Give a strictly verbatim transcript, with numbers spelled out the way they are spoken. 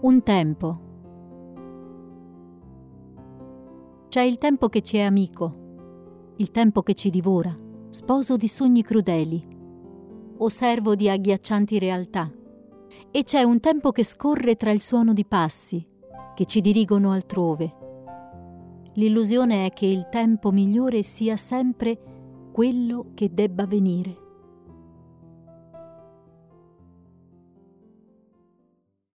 Un tempo. C'è il tempo che ci è amico, il tempo che ci divora, sposo di sogni crudeli, o servo di agghiaccianti realtà, e c'è un tempo che scorre tra il suono di passi, che ci dirigono altrove. L'illusione è che il tempo migliore sia sempre quello che debba venire.